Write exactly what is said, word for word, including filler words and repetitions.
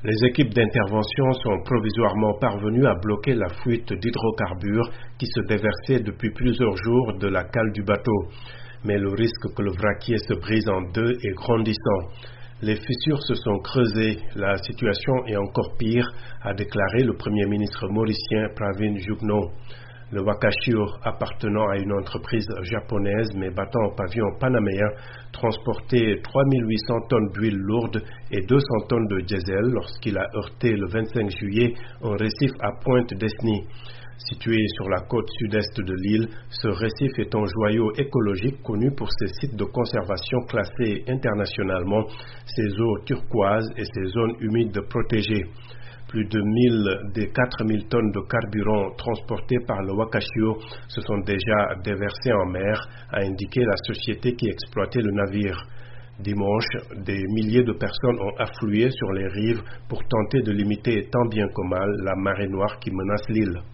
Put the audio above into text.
Les équipes d'intervention sont provisoirement parvenues à bloquer la fuite d'hydrocarbures qui se déversait depuis plusieurs jours de la cale du bateau. Mais le risque que le vraquier se brise en deux est grandissant. Les fissures se sont creusées. La situation est encore pire, a déclaré le Premier ministre mauricien Pravin Jugnauth. Le Wakashio, appartenant à une entreprise japonaise mais battant en pavillon panaméen, transportait trois mille huit cents tonnes d'huile lourde et deux cents tonnes de diesel lorsqu'il a heurté le vingt-cinq juillet un récif à Pointe-Desny. Situé sur la côte sud-est de l'île, ce récif est un joyau écologique connu pour ses sites de conservation classés internationalement, ses eaux turquoises et ses zones humides protégées. Plus de mille des quatre mille tonnes de carburant transportées par le Wakashio se sont déjà déversées en mer, a indiqué la société qui exploitait le navire. Dimanche, des milliers de personnes ont afflué sur les rives pour tenter de limiter tant bien que mal la marée noire qui menace l'île.